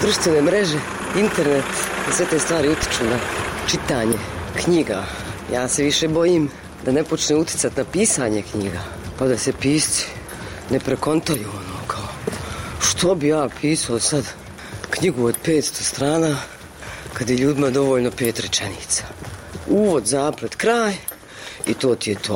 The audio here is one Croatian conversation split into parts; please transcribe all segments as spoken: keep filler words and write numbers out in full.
društvene mreže, internet i sve te stvari utiču na čitanje knjiga. Ja se više bojim da ne počne uticati na pisanje knjiga, pa da se pisci ne prekontaju ono kao što bi ja pisao sad knjigu od petsto strana kad je ljudima dovoljno pet rečenica. Uvod, zaplet, kraj i to ti je to.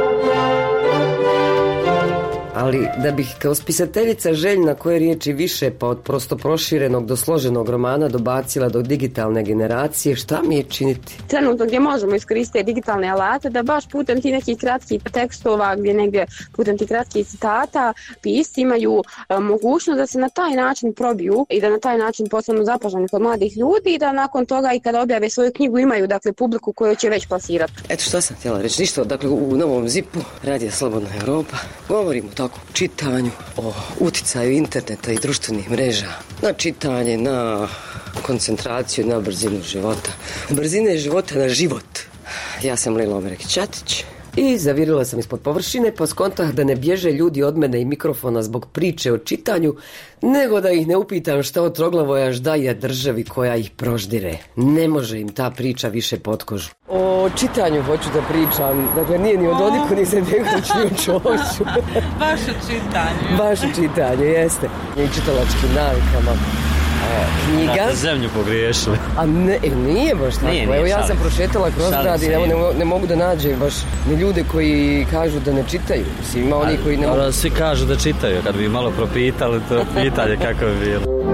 Ali da bih kao spisateljica željna koje riječi više pa od prosto proširenog do složenog romana dobacila do digitalne generacije, šta mi je činiti? Trenutno gdje možemo iskoristiti digitalne alate da baš putem ti nekih kratkih tekstova, gdje negdje putem ti kratkih citata pisci imaju e, mogućnost da se na taj način probiju i da na taj način postanu zapaženi kod mladih ljudi i da nakon toga i kada objave svoju knjigu imaju dakle publiku koju će već plasirati. Eto šta sam htjela reći, ništa, dakle u Novom zipu Radija Slobodna Europa govorimo tako o čitanju, o uticaju interneta i društvenih mreža na čitanje, na koncentraciju, na brzinu života. Brzine života na život. Ja sam Lila Omerek-Ćatić. I zavirila sam ispod površine pa skontah da ne bježe ljudi od mene i mikrofona zbog priče o čitanju, nego da ih ne upitam šta od Troglavoja ždaja državi koja ih proždire. Ne može im ta priča više pod kožu. O čitanju hoću da pričam, dakle nije ni o Dodiku, ni Izetbegović, ni o Čoviću. Baš o čitanju. Baš o čitanju, jeste. I čitalačkim navikama. Knjiga. Da, zemlju pogriješili. A ne, nije baš tako. Nije, nije, Evo ja šalim. sam prošetala kroz grad i ne, ne, ne mogu da nađem baš ni ljude koji kažu da ne čitaju. Mislim, ima oni koji ne mogu. Ali svi kažu da čitaju, kad bi malo propitali to pitanje kako bi bilo.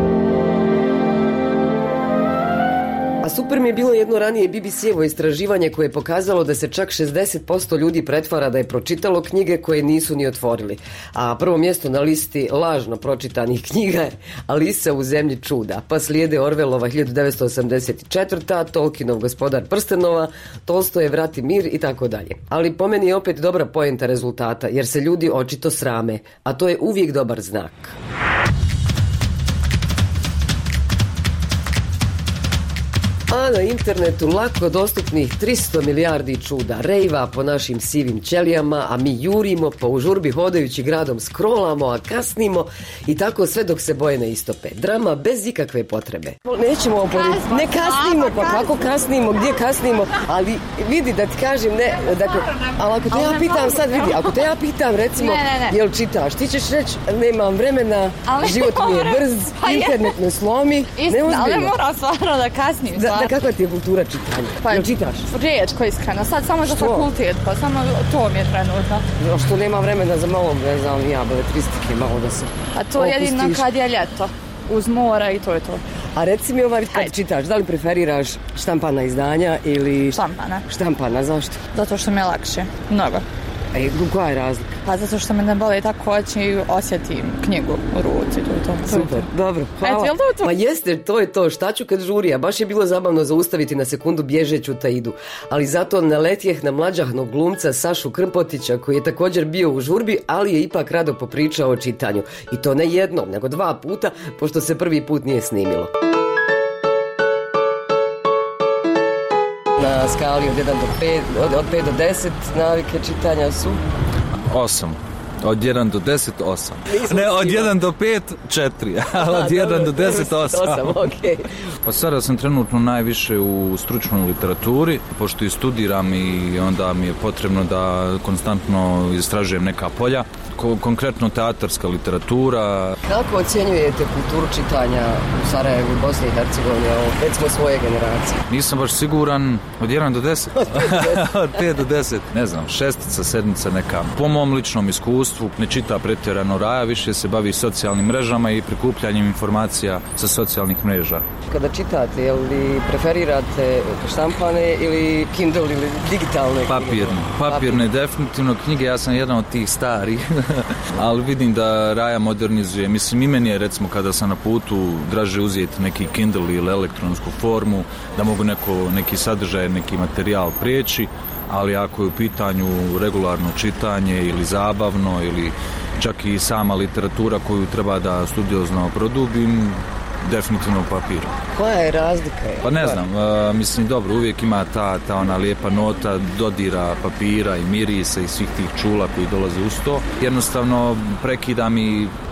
A super mi je bilo jedno ranije B B C-evo istraživanje koje je pokazalo da se čak šezdeset posto ljudi pretvara da je pročitalo knjige koje nisu ni otvorili. A prvo mjesto na listi lažno pročitanih knjiga je Alisa u zemlji čuda. Pa slijede Orwellova hiljadu devetsto osamdeset četvrta, Tolkienov Gospodar prstenova, Tolstojev Rat i mir i tako dalje. Ali po meni je opet dobra poenta rezultata jer se ljudi očito srame, a to je uvijek dobar znak. A na internetu lako dostupnih tristo milijardi čuda, rejva po našim sivim ćelijama, a mi jurimo pa u žurbi hodajući gradom scrollamo, a kasnimo i tako sve dok se boje ne istope. Drama bez ikakve potrebe. Nećemo oporiti, ne kasnimo, pa kako kasnimo, gdje kasnimo, ali vidi da ti kažem, ne, dakle, ali ako te ja pitam sad, vidi, ako te ja pitam recimo, jel čitaš, ti ćeš reći, nemam vremena, život mi je brz, internet me slomi, ne ozbiljno. Ali moram stvarno da kasnim. Da, kakva ti je kultura čitanja? Pa, jel čitaš? Rijetko, iskreno. Sad samo za fakultet, pa samo to mi je trenutno. Što nema vremena za malo, ne znam, ja, beletristike, malo da se A to je jedino kad je ljeto. Uz mora i to je to. A reci mi ovaj, kad čitaš, da li preferiraš štampana izdanja ili... Štampana. Štampana, zašto? Zato što mi je lakše. Mnogo. A koja je razlika? Pa zato što me ne boli tako oči i osjetim knjigu u ruci. To je to. Super, dobro, hvala. Eto, to to? Ma jeste, to je to. Šta ću kad žurija? Baš je bilo zabavno zaustaviti na sekundu bježeću Taidu. Ali zato naletjeh na mlađahnog glumca Sašu Krmpotića, koji je također bio u žurbi, ali je ipak rado popričao o čitanju. I to ne jednom, nego dva puta, pošto se prvi put nije snimilo. Na skali od jedan do pet, od, od pet do deset navike čitanja su? osam. Od jedan do deset, osam. Ne, od jedan do pet, četiri. Od jedan do deset, osam. osam, okej. Pa sada sam trenutno najviše u stručnoj literaturi, pošto i studiram i onda mi je potrebno da konstantno istražujem neka polja. Konkretno teatarska literatura. Kako ocjenjujete kulturu čitanja u Sarajevu i Bosni i Hercegovini, recimo svoje generacije? Nisam baš siguran, od jedan do deset. Od pet do deset. Ne znam, šestica, sedmica neka. Po mom ličnom iskustvu ne čita pretjerano Raja, više se bavi socijalnim mrežama i prikupljanjem informacija sa socijalnih mreža. Kada čitate, je li preferirate štampane ili Kindle ili digitalne? Papirne. Papirne, definitivno knjige, ja sam jedan od tih starih. Ali vidim da Raja modernizuje. Mislim, i meni je recimo kada sam na putu draže uzeti neki Kindle ili elektronsku formu, da mogu neko, neki sadržaj, neki materijal prijeći, ali ako je u pitanju regularno čitanje ili zabavno ili čak i sama literatura koju treba da studiozno produbim, definitivno papir. Koja je razlika? Pa ne znam, uh, mislim dobro, uvijek ima ta, ta ona lijepa nota dodira papira i mirisa i svih tih čula koji dolaze uz to. Jednostavno prekida mi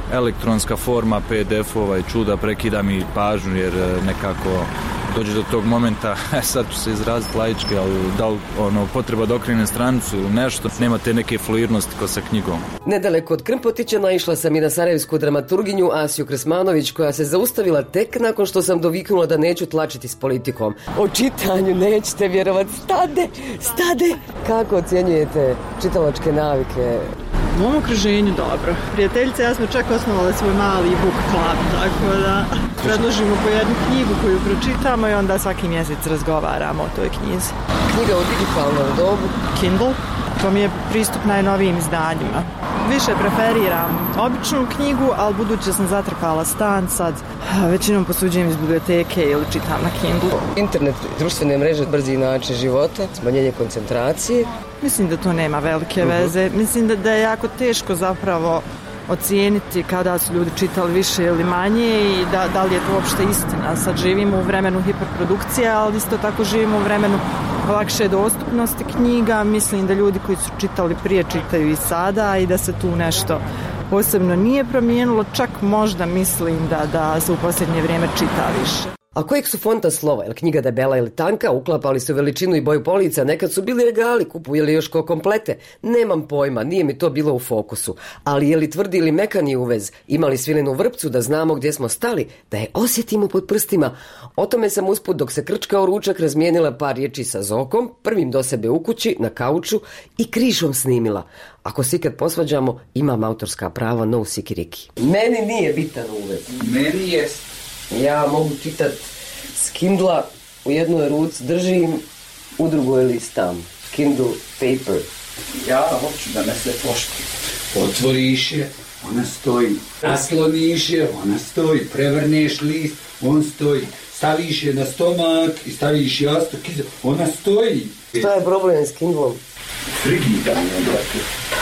elektronska forma pe de efova i čuda prekida mi pažnju jer nekako dođe do tog momenta, sad ću se izraziti laički, ali da li ono, potreba da okrenem stranicu ili nešto, nema te neke fluidnosti ko sa knjigom. Nedaleko od Krmpotića naišla sam i na sarajevsku dramaturginju Asiju Krsmanović, koja se zaustavila tek nakon što sam doviknula da neću tlačiti s politikom. O čitanju nećete vjerovati, stade, stade! Kako ocjenjujete čitalačke navike? U mom okruženju dobro. Prijateljice, ja smo čak osnovali svoj mali book club, tako da predložimo po jednu knjigu koju pročitamo i onda svaki mjesec razgovaramo o toj knjizi. Knjiga u digitalnom dobu? Kindle. To mi je pristup najnovijim izdanjima. Više preferiram običnu knjigu, ali budući sam zatrpala stan sad, većinom posuđujem iz biblioteke ili čitam na Kindle. Internet, društvene mreže, brzi način života, smanjenje koncentracije. Mislim da to nema velike veze. Mislim da, da je jako teško zapravo ocijeniti kada su ljudi čitali više ili manje i da, da li je to uopšte istina. Sad živimo u vremenu hiperprodukcije, ali isto tako živimo u vremenu lakše dostupnosti knjiga. Mislim da ljudi koji su čitali prije čitaju i sada i da se tu nešto posebno nije promijenilo. Čak možda mislim da, da se u posljednje vrijeme čita više. A kojeg su fonta slova, je li knjiga debela ili tanka, uklapali su veličinu i boju polica, nekad su bili regali, kupuje li još ko komplete, nemam pojma, nije mi to bilo u fokusu, ali je li tvrdi ili mekani uvez, imali svilenu vrpcu da znamo gdje smo stali, da je osjetimo pod prstima. O tome sam usput dok se krčkao ručak razmijenila par riječi sa Zokom, prvim do sebe u kući, na kauču i križom snimila. Ako se ikad posvađamo, imam autorska prava, no sikiriki. Meni nije bitan uvez. Meni jest. Ja mogu čitat s Kindla, u jednoj ruci držim, u drugoj listam. Kindle paper. Ja hoću da me se pošti. Otvoriš je, ona stoji. Nasloniš je, ona stoji. Prevrneš list, on stoji. Staviš je na stomak i staviš jastuk iza, ona stoji. Šta je problem s Kindlom? Frigidanje, brate.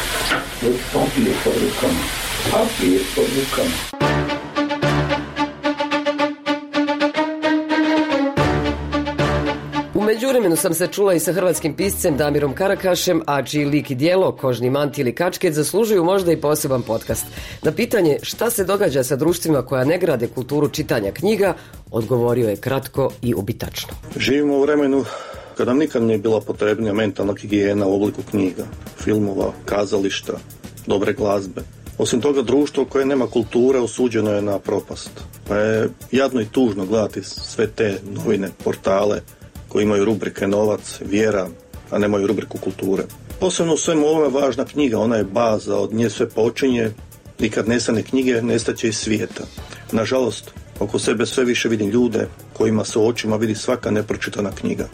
Papir pod rukama. Papir pod rukama. U međuvremenu sam se čula i sa hrvatskim piscem Damirom Karakašem, a čiji lik i djelo, Kožni manti ili kačket, zaslužuju možda i poseban podcast. Na pitanje šta se događa sa društvima koja ne grade kulturu čitanja knjiga, odgovorio je kratko i ubitačno. Živimo u vremenu kada nam nikad nije bila potrebnija mentalna higijena u obliku knjiga, filmova, kazališta, dobre glazbe. Osim toga, društvo koje nema kulture osuđeno je na propast. Pa je jadno i tužno gledati sve te novine, portale koji imaju rubrike novac, vjera, a nemaju rubriku kulture. Posebno u svemu ovome važna knjiga, ona je baza, od nje sve počinje i kad nestane knjige, nestaće iz svijeta. Nažalost, oko sebe sve više vidim ljude kojima se u očima vidi svaka nepročitana knjiga.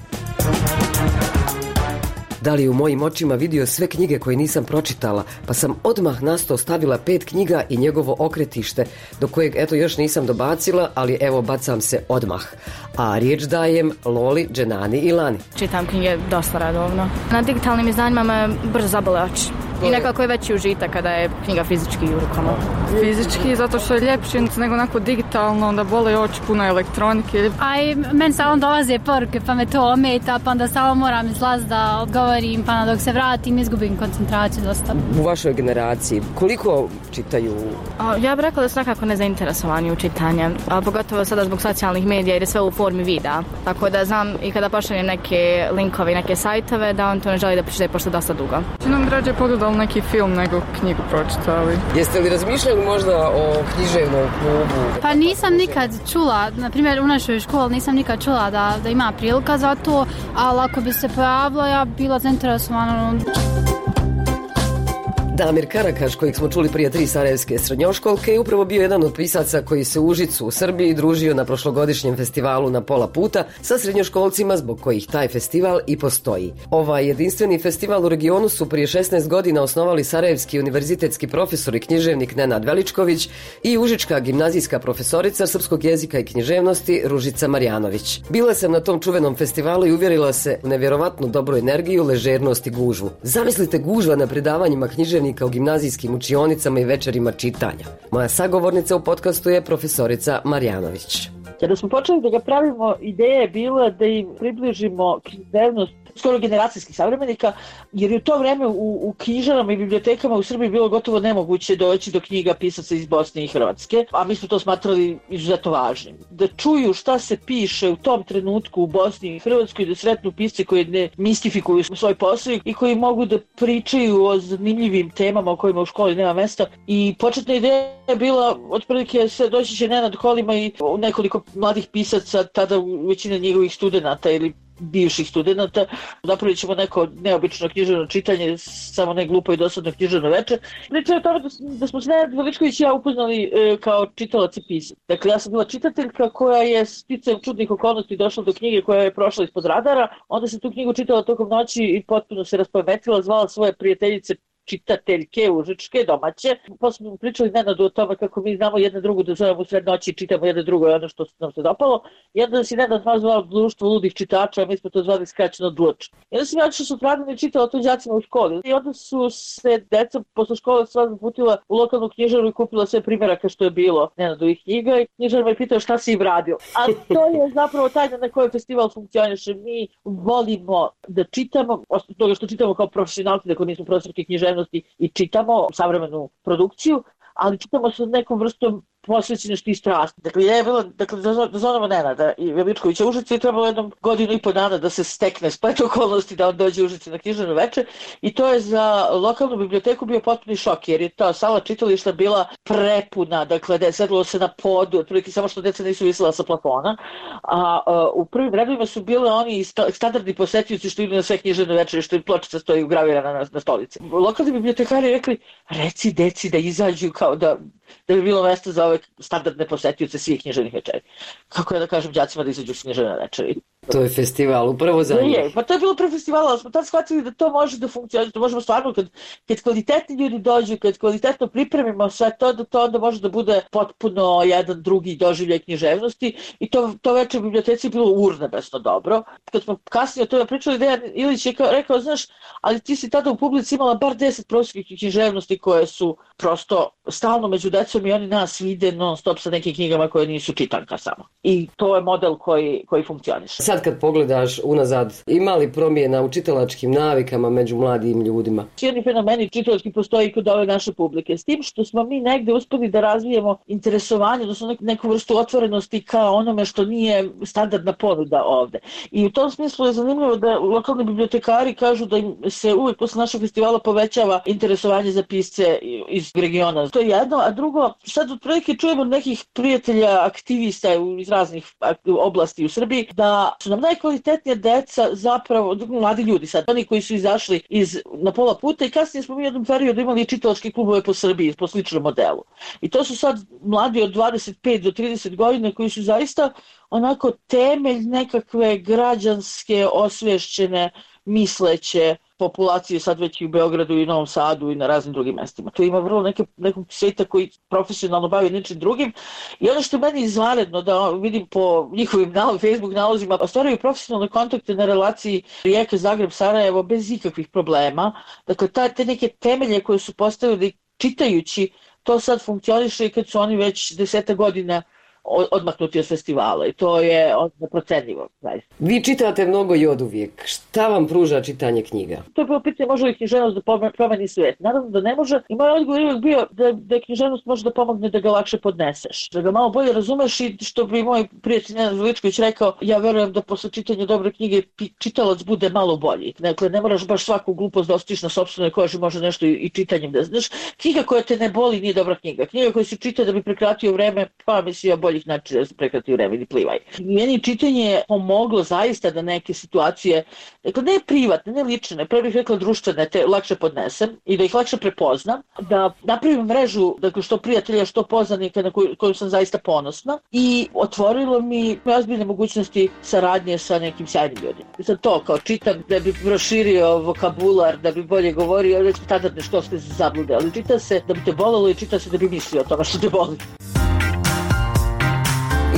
Da li u mojim očima vidio sve knjige koje nisam pročitala, pa sam odmah na sto stavila pet knjiga i njegovo okretište, do kojeg eto još nisam dobacila, ali evo bacam se odmah. A riječ dajem Loli, Dženani i Lani. Čitam knjige dosta redovno. Na digitalnim izdanjima me brzo zabole oči. I nekako je veći užitak kada je knjiga fizički u rukama. Fizički, zato što je ljepši nego onako digitalno, onda bole oči, puno elektronike. A i meni samo dolaze poruke, pa me to ometa, pa onda samo moram izlaz da odgovorim, pa dok se vratim izgubim koncentraciju dosta. U vašoj generaciji, koliko čitaju? A, ja bih rekla da su nekako nezainteresovani u čitanje, a pogotovo sada zbog socijalnih medija jer je sve u formi videa. Tako da znam i kada pošaljem neke linkove i neke sajtove da on to ne želi da pročita pošto dosta dugo. Nam građe pogledali neki film nego knjigu pročitali. Jeste li razmišljali možda o književnom klubu? Pa nisam nikad čula, na primjer u našoj školi nisam nikad čula da, da ima prilika za to, ali ako bi se pojavila ja bi bila zainteresovana. Damir Karakaš, kojeg smo čuli prije tri sarajevske srednjoškolke, je upravo bio jedan od pisaca koji se u Užicu u Srbiji družio na prošlogodišnjem festivalu Na pola puta sa srednjoškolcima zbog kojih taj festival i postoji. Ovaj jedinstveni festival u regionu su prije šesnaest godina osnovali sarajevski univerzitetski profesor i književnik Nenad Veličković i užička gimnazijska profesorica srpskog jezika i književnosti Ružica Marjanović. Bila sam na tom čuvenom festivalu i uvjerila se u nevjerovatnu dobru energiju, ležernost i gužvu. Zamislite gužva na predavanjima književnika u gimnazijskim učionicama i večerima čitanja. Moja sagovornica u podcastu je profesorica Marjanović. Kada smo počeli da ga pravimo, ideja je bila da im približimo književnost skoro generacijskih savremenika, jer je u to vreme u, u knjižarama i bibliotekama u Srbiji bilo gotovo nemoguće doći do knjiga pisaca iz Bosne i Hrvatske, a mi smo to smatrali izuzetno važnim. Da čuju šta se piše u tom trenutku u Bosni i Hrvatskoj, da sretnu pisce koji ne mistifikuju svoj posao i koji mogu da pričaju o zanimljivim temama o kojima u školi nema mesta. I početna ideja je bila, otprilike se doći će Nenad Kolima i nekoliko mladih pisaca, tada većina njegovih studenata ili bivših studenata, napravit ćemo neko neobično književno čitanje, samo ne glupo i dosadno književno veče. Priča je o tome da, da smo se Nenad Veličković i ja upoznali e, kao čitalac i pisac. Dakle, ja sam bila čitateljka koja je sticajem čudnih okolnosti došla do knjige koja je prošla ispod radara, onda se tu knjigu čitala tokom noći i potpuno se raspametila, zvala svoje prijateljice čitateljke užičke, domaće. Posle smo pričali Nenadu o tome kako mi znamo jedna drugu da zovemo u sred noći i čitamo jedna drugo i ono što nam se dopalo. I onda si Nenad zvao društvo ludih čitača, a mi smo to zvali skraćeno dluč. I onda sam ja što sutradan i čitala to đacima u školi. I onda su se deca posle škole sva zaputila u lokalnu knjižaru i kupila sve primjeraka što je bilo Nenadovih knjiga i knjižar me pitao šta si im radio. A to je zapravo tajna na kojoj festival funkcioniše. Mi volimo da čitamo, osim toga što čitamo kao profesionalci, dakle nismo profesorki književnosti i čitamo savremenu produkciju, ali čitamo sa nekom vrstom posvećenosti i strasti. Dakle, ja je bila, dakle, da zovemo Nenada i Veličkovića Užice i trebalo jednom godinu i po dana da se stekne splet okolnosti da on dođe u Užice na književno veče i to je za lokalnu biblioteku bio potpuni šok, jer je ta sala čitališta bila prepuna, dakle, da je sedlo se na podu, otprilike samo što deca nisu visela sa plafona, a, a u prvim redovima su bile oni standardni posetioci što idu na sve književne večere, što im pločica stoji ugravirana na, na stolici. Lokalni bibliotekari rekli, reci deci da izađu kao da da bi bilo mjesto za ove standardne posetioce svih književnih večeri. Kako ja da kažem đacima da izađu književne večeri? To je festival upravo za njih. Je, pa to je bilo pre festivala, ali smo tad shvatili da to može da funkcioniše, to možemo stvarno, kad, kad kvalitetni ljudi dođu, kad kvalitetno pripremimo sve to, da to onda može da bude potpuno jedan drugi doživljaj književnosti i to, to večer u biblioteci je bilo urnebesno dobro. Kad smo kasnije o tome pričali, Dejan Ilić je kao, rekao, znaš, ali ti si tada u publici imala bar deset profesorskih književnosti koje su prosto stalno među decom i oni nas vide non stop sa nekim knjigama koje nisu čitanka samo. I to je model koji, koji funkcioniše. Sad kad pogledaš unazad, ima li promjena u čitalačkim navikama među mladim ljudima? Cijeli fenomeni čitalački postoji i kod ove naše publike. S tim što smo mi negde uspeli da razvijemo interesovanje, odnosno neku vrstu otvorenosti ka onome što nije standardna ponuda ovde. I u tom smislu je zanimljivo da lokalni bibliotekari kažu da im se uvijek posle našeg festivala povećava interesovanje za pisce iz regiona. To je jedno, a drugo, sad otprilike čujemo nekih prijatelja, aktivista iz raznih oblasti u Srbiji, da su nam najkvalitetnija deca zapravo, mladi ljudi sad, oni koji su izašli iz na pola puta i kasnije smo mi u jednom periodu imali čitalačke klubove po Srbiji, po sličnom modelu. I to su sad mladi od dvadeset pet do trideset godina koji su zaista onako temelj nekakve građanske, osvješćene, misleće populacije sad već i u Beogradu i Novom Sadu i na raznim drugim mestima. Tu ima vrlo neke, nekog sveta koji profesionalno bavi ničim drugim i ono što je meni izvanredno da vidim po njihovim nalog, Facebook nalozima, ostvaraju profesionalne kontakte na relaciji Rijeka, Zagreb, Sarajevo bez ikakvih problema. Dakle, ta, te neke temelje koje su postavili čitajući, to sad funkcioniše i kad su oni već deseta godina odmaknuti od festivala i to je neprocenljivo. Zaista. Vi čitate mnogo i od uvijek. Šta vam pruža čitanje knjiga? To je bilo pitanje može li književnost da promeni svijet. Naravno da ne može i moj odgovor je bio da, da književnost može da pomogne da ga lakše podneseš. Da ga malo bolje razumeš i što bi moj prijatelj Nenad Veličković rekao, ja verujem da posle čitanja dobre knjige čitalac bude malo bolji. Dakle, ne moraš baš svaku glupost da ostiš na sopstvenoj koži, može nešto i, i čitanjem da znaš. Knjiga koja te ne boli nije dobra knjiga. Knjiga koja se čita da bi prekratio vreme, pa mislim ja boljih načina da se prekrati vreme ili plivaj. Meni čitanje je pomoglo zaista da neke situacije, dakle ne privatne, ne lične, pre bih rekla društvene, te lakše podnesem i da ih lakše prepoznam, da napravim mrežu, dakle što prijatelja, što poznanika na koju, koju sam zaista ponosna i otvorilo mi ozbiljne mogućnosti saradnje sa nekim sjajnim ljudima. I sad to kao čitam da bi proširio vokabular, da bi bolje govorio, recimo standardne školske zablude, ali čita se da bi te bolelo i čita se da bi mislio o tome što te boli.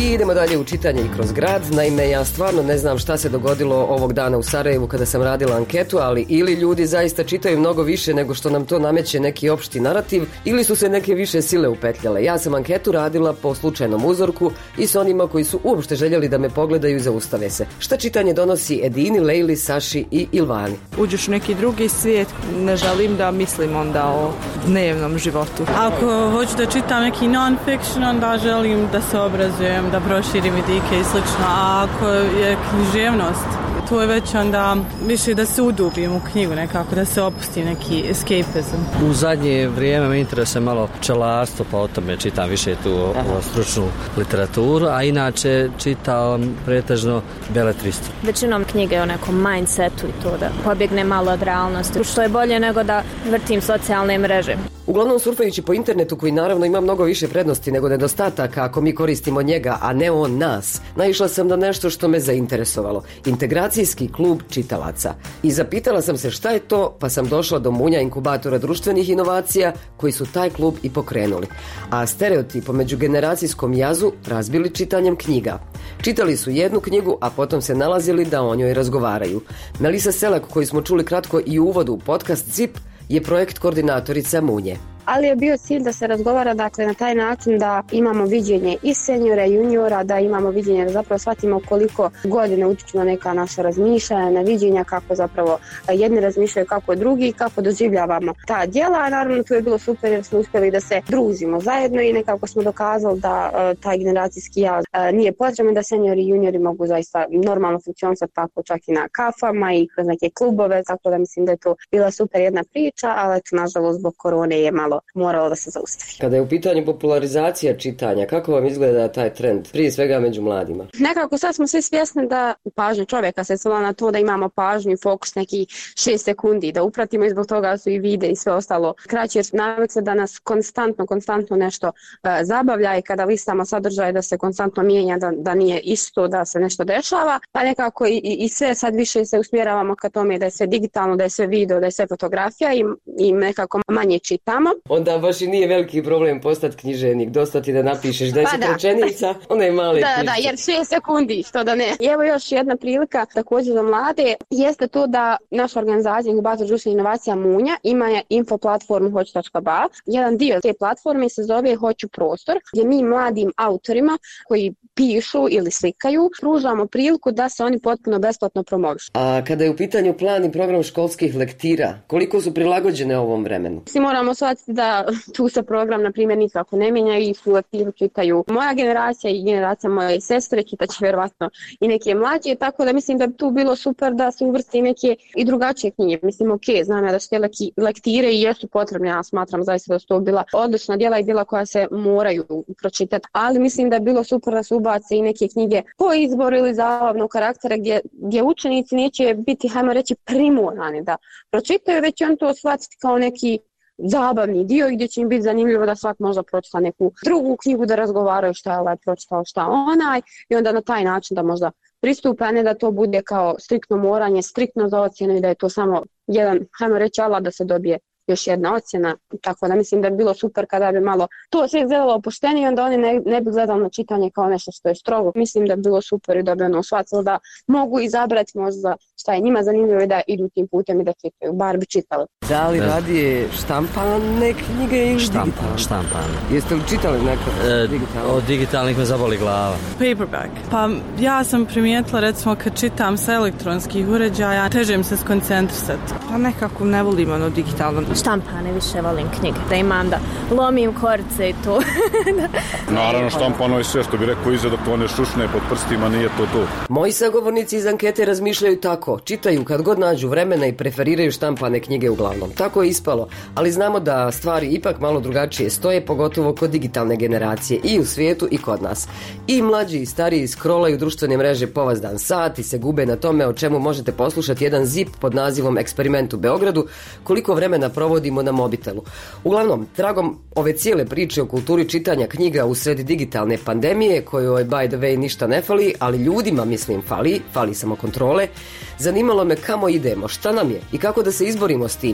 I idemo dalje u čitanje i kroz grad. Naime, ja stvarno ne znam šta se dogodilo ovog dana u Sarajevu kada sam radila anketu, ali ili ljudi zaista čitaju mnogo više nego što nam to nameće neki opšti narativ, ili su se neke više sile upetljale. Ja sam anketu radila po slučajnom uzorku i s onima koji su uopšte željeli da me pogledaju i zaustave se. Šta čitanje donosi Edini, Lejli, Saši i Ilvani? Uđeš u neki drugi svijet, ne želim da mislim onda o dnevnom životu. Ako hoću da čitam neki non-fiction, onda želim da se obrazujem, da proširim vidike i slično, a ako je književnost, to je već onda više da se udubim u knjigu nekako, da se opustim neki escapism. U zadnje vrijeme me interesuje malo pčelarstvo, pa o tome čitam više tu o, o stručnu literaturu, a inače čitam pretežno beletristu. Većinom knjige o nekom mindsetu i to da pobjegne malo od realnosti, što je bolje nego da vrtim socijalne mreže. Uglavnom surfajući po internetu, koji naravno ima mnogo više prednosti nego nedostataka ako mi koristimo njega, a ne on nas, naišla sam na nešto što me zainteresovalo. Integracijski klub čitalaca. I zapitala sam se šta je to, pa sam došla do munja inkubatora društvenih inovacija koji su taj klub i pokrenuli. A stereotip o međugeneracijskom jazu razbili čitanjem knjiga. Čitali su jednu knjigu, a potom se nalazili da o njoj razgovaraju. Melisa Selak, koju smo čuli kratko i u uvodu u podcast Zip, je projekt koordinatorica Munje. Ali je bio cilj da se razgovara, dakle, na taj način da imamo viđenje i seniora i juniora, da imamo viđenje, da zapravo shvatimo koliko godine utiču na neka naša razmišljanja, na viđenja, kako zapravo jedni razmišljaju, kako drugi i kako doživljavamo ta djela. A naravno tu je bilo super jer smo uspjeli da se družimo zajedno i nekako smo dokazali da uh, taj generacijski jaz uh, nije potreban, da seniori i juniori mogu zaista normalno funkcionisati tako čak i na kafama i kroz neke klubove, tako da mislim da je to bila super jedna priča, ali eto, nažalost zbog korone je malo moralo da se zaustavi. Kada je u pitanju popularizacija čitanja, kako vam izgleda taj trend, prije svega među mladima? Nekako sad smo svi svjesni da pažnja čovjeka se svela na to da imamo pažnju i fokus neki šest sekundi, da upratimo i zbog toga su i vide i sve ostalo kraće, jer navik se da nas konstantno, konstantno nešto uh, zabavlja i kada listamo sadržaje da se konstantno mijenja, da, da nije isto, da se nešto dešava, pa nekako i, i sve sad više se usmjeravamo ka tome da je sve digitalno, da je sve video, da je sve fotografija i, i nekako manje čitamo. Onda baš i nije veliki problem postati književnik, dosta ti da napišeš deset pa rečenica, onda je male da, knjižice. Da, jer šest sekundi, što da ne. I evo još jedna prilika također za mlade, jeste to da naša organizacija Inkubator društvenih inovacija Munja ima je info platformu hoću točka ba. Jedan dio te platforme se zove Hoću prostor, gdje mi mladim autorima koji pišu ili slikaju pružamo priliku da se oni potpuno besplatno promovišu. A kada je u pitanju plan i program školskih lektira, koliko su prilagođene ovom vremenu? Svi moramo shvatiti da tu se program, na primjer, nikako ne mijenja i su lektiru čitaju moja generacija i generacija moje sestre, čitaće vjerovatno i neke mlađe, tako da mislim da bi tu bilo super da se uvrsti neke i drugačije knjige. Mislim, ok, znam ja da su te lektire i jesu potrebne, ja smatram zaista da su to bila odlična djela i djela koja se moraju pročitati, ali mislim da je bilo super da se ubace i neke knjige po izboru ili zabavnog karaktera gdje, gdje učenici neće biti, hajmo reći, primorani da pročitaju, već on to shvatiti kao neki zabavni dio gdje će im biti zanimljivo da svak možda pročita neku drugu knjigu, da razgovaraju šta je ovaj pročitao, šta onaj i onda na taj način da možda pristupe, a ne da to bude kao striktno moranje, striktno za ocjenu i da je to samo jedan, hajmo reći, alat da se dobije još jedna ocjena, tako da mislim da bi bilo super kada bi malo to sve gledalo opuštenije, onda oni ne, ne bi gledali na čitanje kao nešto što je strogo. Mislim da bi bilo super i da bi ono shvatilo da mogu izabrati možda šta je njima zanimljivo i da idu tim putem i da čitaju, bar bi čitali. Da li radije štampane knjige ili Štampan, digitalne? štampane. Jeste li čitali nekad E, digitalno? od digitalnih me zaboli glava. Paperback. Pa ja sam primijetila, recimo, kad čitam sa elektronskih uređaja, teže im se skoncentrisati. Pa nekako ne volim ono digitalno. Štampane više volim knjige, da imam da lomim korice i to. Naravno, štampano je sve, što bi rekao, iza dok to ne šušne pod prstima, nije to to. Moji sagovornici iz ankete razmišljaju tako, čitaju kad god nađu vremena i preferiraju štampane knjige uglavnom. Tako je ispalo, ali znamo da stvari ipak malo drugačije stoje, pogotovo kod digitalne generacije i u svijetu i kod nas. I mlađi i stariji scrollaju društvene mreže povazdan sat i se gube na tome, o čemu možete poslušati jedan zip pod nazivom Eksperiment u Beogradu, koliko vremena provodimo na mobitelu. Uglavnom, tragom ove cijele priče o kulturi čitanja knjiga u sred digitalne pandemije, kojoj by the way ništa ne fali, ali ljudima, mislim, fali, fali samo kontrole, zanimalo me kamo idemo, šta nam je i kako da se izborimo s tim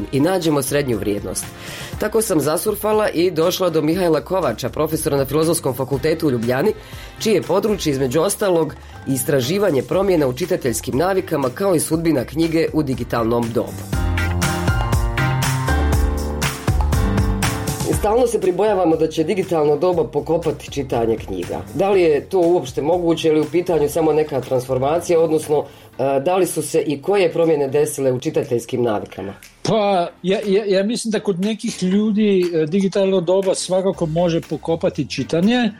i nađemo srednju vrijednost. Tako sam zasurfala i došla do Mihajla Kovača, profesora na Filozofskom fakultetu u Ljubljani, čije je područje između ostalog istraživanje promjena u čitateljskim navikama kao i sudbina knjige u digitalnom dobu. Stalno se pribojavamo da će digitalno doba pokopati čitanje knjiga. Da li je to uopšte moguće ili u pitanju samo neka transformacija, odnosno da li su se i koje promjene desile u čitateljskim navikama? Pa, ja, ja, ja mislim da kod nekih ljudi digitalno doba svakako može pokopati čitanje,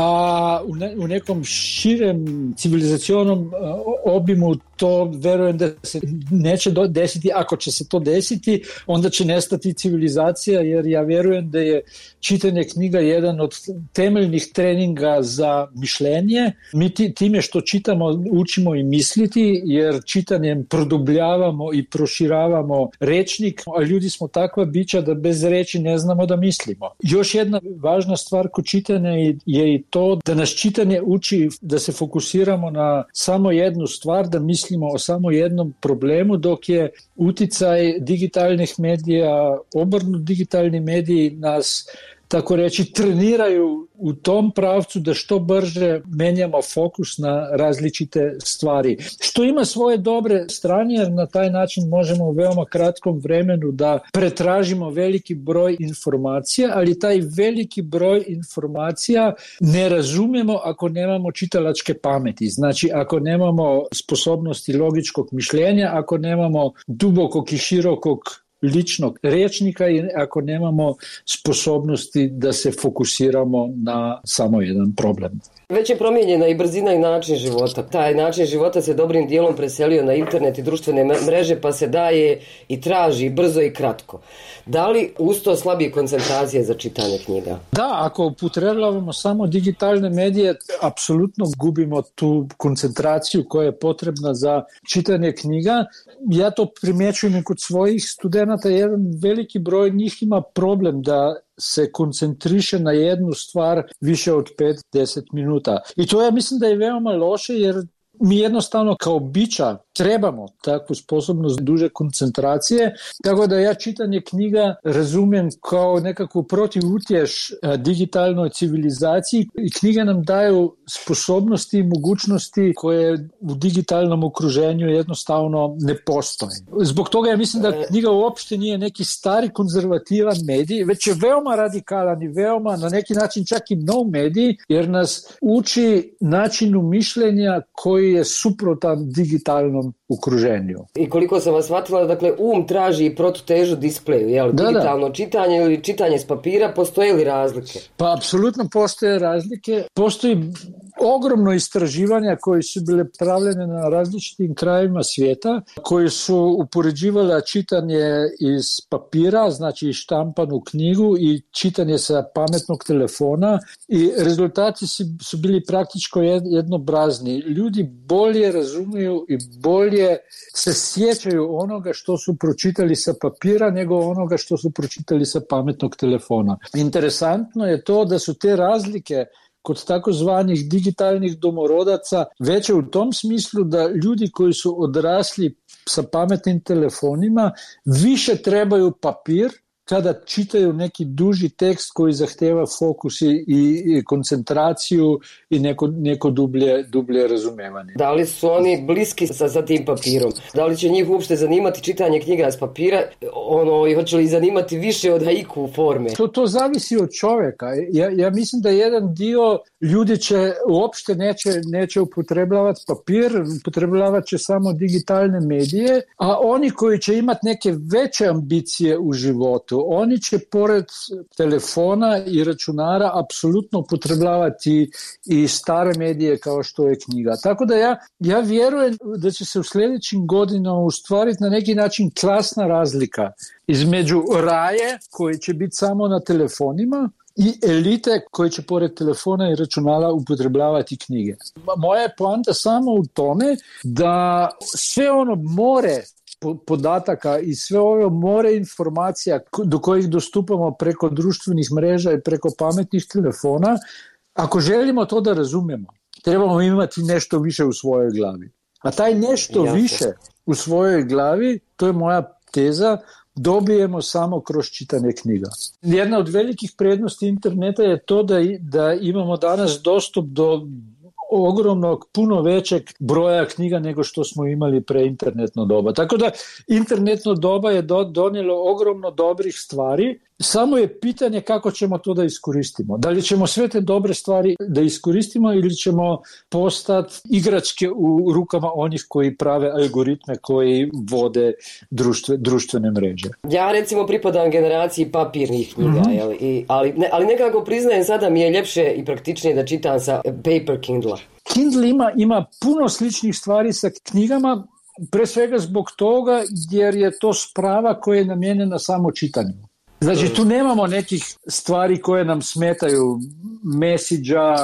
a u, ne, u nekom širem civilizacionom obimu to verujem da se neće desiti. Ako će se to desiti, onda će nestati civilizacija, jer ja verujem da je čitanje knjiga jedan od temeljnih treninga za mišljenje. Mi time što čitamo učimo i misliti, jer čitanjem produbljavamo i proširavamo rečnik, a ljudi smo takva bića da bez reči ne znamo da mislimo. Još jedna važna stvar kod čitanja je i to da nas čitanje uči da se fokusiramo na samo jednu stvar, da mislimo o samo jednom problemu, dok je uticaj digitalnih medija, obrnut digitalni mediji nas, tako reći, treniraju u tom pravcu da što brže menjamo fokus na različite stvari. Što ima svoje dobre strane, jer na taj način možemo u veoma kratkom vremenu da pretražimo veliki broj informacija, ali taj veliki broj informacija ne razumijemo ako nemamo čitalačke pameti. Znači, ako nemamo sposobnosti logičkog mišljenja, ako nemamo dubokog i širokog ličnog rečnika i ako nemamo sposobnosti da se fokusiramo na samo jedan problem. Već je promijenjena i brzina i način života. Taj način života se dobrim dijelom preselio na internet i društvene mreže, pa se daje i traži brzo i kratko. Da li uz to slabije koncentracije za čitanje knjiga? Da, ako upotrebljavamo samo digitalne medije, apsolutno gubimo tu koncentraciju koja je potrebna za čitanje knjiga. Ja to primjećujem i kod svojih studenata. Jedan veliki broj njih ima problem da se koncentriše na jednu stvar više od pet do deset minuta. I to ja mislim da je veoma loše, jer mi jednostavno kao bića trebamo takvu sposobnost duže koncentracije, tako da ja čitanje knjiga razumijem kao nekakvu protivutješ digitalnoj civilizaciji i knjige nam daju sposobnosti i mogućnosti koje u digitalnom okruženju jednostavno ne postoje. Zbog toga ja mislim da knjiga uopšte nije neki stari konzervativan medij, već je veoma radikalan i veoma na neki način čak i nov medij, jer nas uči načinu mišljenja koji je suprotan digitalnom okruženju. I koliko sam vas shvatila, dakle, um traži i protutežu displeju, jel? Da, digitalno da. Čitanje ili čitanje s papira, postoje li razlike? Pa, apsolutno postoje razlike. Postoji ogromno istraživanja koje su bile pravljene na različitim krajevima svijeta, koji su upoređivali čitanje iz papira, znači štampanu knjigu, i čitanje sa pametnog telefona, i rezultati su bili praktički jednobrazni. Ljudi bolje razumiju i bolje se sjećaju onoga što su pročitali sa papira nego onoga što su pročitali sa pametnog telefona. Interesantno je to da su te razlike kod takozvanih digitalnih domorodaca veće u tom smislu da ljudi koji su odrasli sa pametnim telefonima više trebaju papir kada čitaju neki duži tekst koji zahteva fokus i, i koncentraciju i neko, neko dublje, dublje razumevanje. Da li su oni bliski sa, sa tim papirom? Da li će njih uopšte zanimati čitanje knjiga s papira? Ono, i hoće li zanimati više od haiku forme? To, to zavisi od čovjeka. Ja, ja mislim da jedan dio ljudi će uopšte neće, neće upotrebljavati papir, upotrebljavat će samo digitalne medije, a oni koji će imati neke veće ambicije u životu, oni će pored telefona i računara apsolutno upotrebljavati i stare medije kao što je knjiga. Tako da ja, ja vjerujem da će se u sljedećim godinama ustvariti na neki način klasna razlika između raje koji će biti samo na telefonima i elite koji će pored telefona i računala upotrebljavati knjige. Moja je poanta samo u tome da sve ono more podataka i sve ove more informacija do kojih dostupamo preko društvenih mreža i preko pametnih telefona, ako želimo to da razumijemo, trebamo imati nešto više u svojoj glavi. A taj nešto Jasne. više u svojoj glavi, to je moja teza, dobijemo samo kroz čitanje knjiga. Jedna od velikih prednosti interneta je to da, da imamo danas dostup do ogromnog, puno većeg broja knjiga nego što smo imali pre internetno doba. Tako da internetno doba je do, donijelo ogromno dobrih stvari, samo je pitanje kako ćemo to da iskoristimo. Da li ćemo sve te dobre stvari da iskoristimo ili ćemo postati igračke u rukama onih koji prave algoritme koji vode društve, društvene mreže. Ja recimo pripadam generaciji papirnih knjiga, mm-hmm. jel? I, ali, ne, ali nekako priznajem sada mi je ljepše i praktičnije da čitam sa paper Kindle. Kindle ima, ima puno sličnih stvari sa knjigama, pre svega zbog toga jer je to sprava koja je namijenjena samo čitanju. Znači tu nemamo nekih stvari koje nam smetaju, mesidža,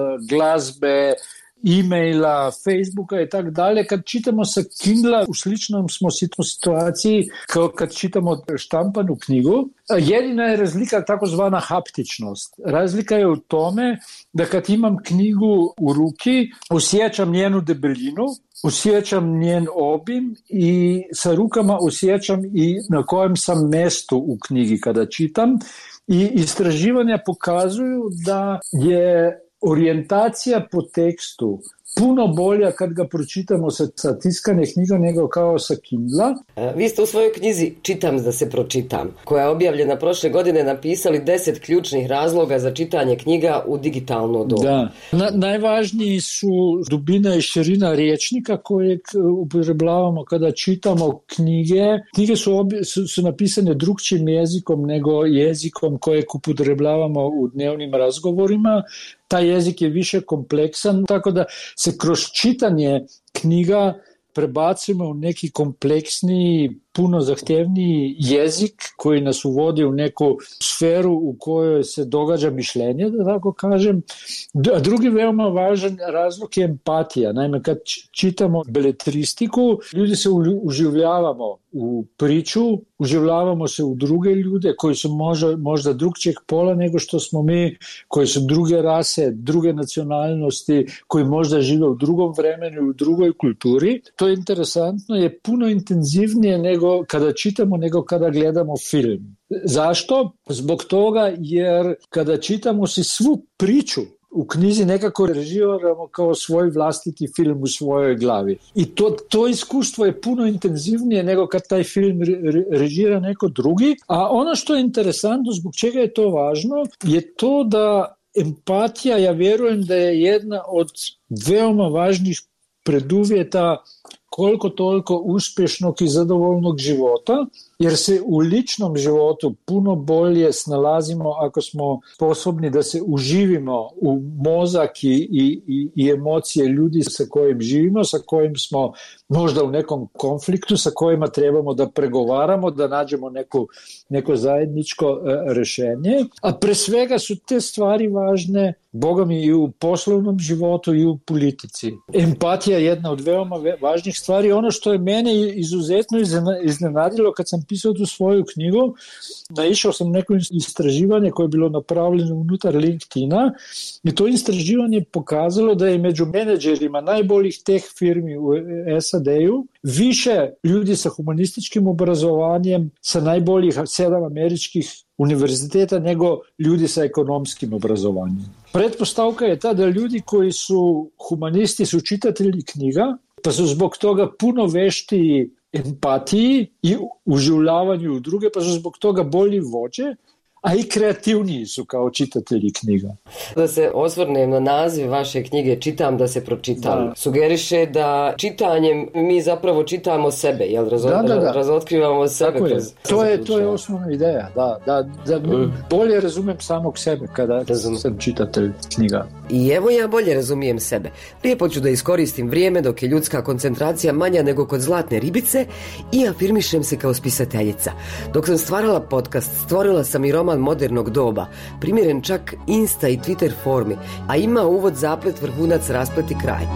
glazbe, e-maila, Facebooka i tak dalje. Kad čitamo sa Kindla u sličnom smo situaciji kao kad čitamo štampanu knjigu. Jedina je razlika takozvana haptičnost. Razlika je u tome da kad imam knjigu u ruki, osjećam njenu debelinu, osjećam njen obim i sa rukama osjećam i na kojem sam mjestu u knjigi kada čitam. I istraživanja pokazuju da je orijentacija po tekstu puno bolja kad ga pročitamo sa, sa tiskane knjiga nego kao sa Kindla. Vi ste u svojoj knjizi Čitam da se pročitam, koja je objavljena prošle godine, napisali deset ključnih razloga za čitanje knjiga u digitalno doba. Da. Na, najvažniji su dubina i širina rječnika kojeg upotrebljavamo kada čitamo knjige. Knjige su, obje, su, su napisane drugčijim jezikom nego jezikom kojeg upotrebljavamo u dnevnim razgovorima. Taj jezik je više kompleksan, tako da se kroz čitanje knjiga prebacimo u neki kompleksniji, puno zahtjevniji jezik koji nas uvodi u neku sferu u kojoj se događa mišljenje, da tako kažem. A drugi veoma važan razlog je empatija. Naime, kad čitamo beletristiku, ljudi se uživljavamo u priču, uživljavamo se u druge ljude koji su možda, možda drugčijeg pola nego što smo mi, koji su druge rase, druge nacionalnosti, koji možda žive u drugom vremenu, u drugoj kulturi. To je interesantno, je puno intenzivnije nego kada čitamo, nego kada gledamo film. Zašto? Zbog toga jer kada čitamo si svu priču u knjizi nekako režiramo kao svoj vlastiti film u svojoj glavi. I to, to iskustvo je puno intenzivnije nego kad taj film re, režira neko drugi. A ono što je interesantno, zbog čega je to važno, je to da empatija, ja vjerujem da je jedna od veoma važnih preduvjeta koliko toliko uspješnog i zadovoljnog života, jer se u ličnom životu puno bolje snalazimo ako smo sposobni da se uživimo u mozak i, i, i emocije ljudi sa kojim živimo, sa kojim smo možda u nekom konfliktu, sa kojima trebamo da pregovaramo, da nađemo neku, neko zajedničko e, rješenje. A pre svega su te stvari važne, Boga mi, i u poslovnom životu i u politici. Empatija je jedna od veoma važnih stvari. Ono što je mene izuzetno iznenadilo kad sam pisao tu svoju knjigu, naišao sam neko istraživanje koje je bilo napravljeno unutar LinkedIna i to istraživanje pokazalo da je među menadžerima najboljih teh firmi u S A D-u više ljudi sa humanističkim obrazovanjem sa najboljih sedam američkih univerziteta nego ljudi sa ekonomskim obrazovanjem. Pretpostavka je ta da ljudi koji su humanisti su čitatelji knjiga, pa su zbog toga puno veštiji empatiji i uživljavanju u druge, pa su zbog toga bolji vođe, a i kreativniji su kao čitatelji knjiga. Da se osvrnem na naziv vaše knjige Čitam da se pročitam. Da. Sugeriše da čitanjem mi zapravo čitamo sebe, jel razo- da, da, da. razotkrivamo sebe. Tako kroz, je. To, je, to je osnovna ideja, da, da, da mm. bolje razumem samog sebe kada Razum. sam čitatelj knjiga. I evo ja bolje razumijem sebe. Lijepo ću da iskoristim vrijeme dok je ljudska koncentracija manja nego kod zlatne ribice i afirmišem se kao spisateljica. Dok sam stvarala podcast, stvorila sam i roman modernog doba, primjeren čak Insta i Twitter formi, a ima uvod, zaplet, vrhunac, rasplet i kraj.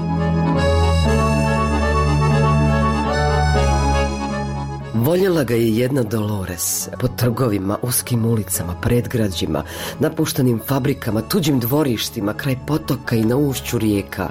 Voljela ga je jedna Dolores po trgovima, uskim ulicama, predgrađima, napuštenim fabrikama, tuđim dvorištima, kraj potoka i na ušću rijeka.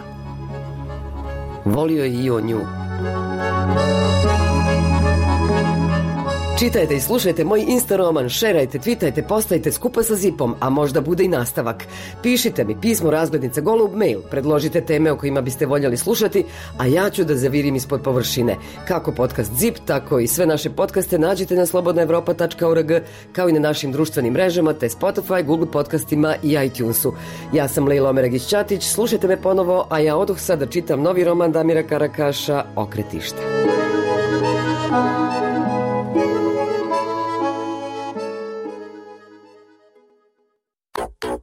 Volio je i on nju. Čitajte i slušajte moj Insta roman, šerajte, twitajte, postajte skupa sa Zipom, a možda bude i nastavak. Pišite mi pismo razglednica golub mail, predložite teme o kojima biste voljeli slušati, a ja ću da zavirim ispod površine. Kako podcast Zip, tako i sve naše podcaste nađite na slobodna evropa tačka org, kao i na našim društvenim mrežama, te Spotify, Google podcastima i iTunesu. Ja sam Lejla Omeregić-Ćatić, slušajte me ponovo, a ja odoh sad da čitam novi roman Damira Karakaša, Okretište.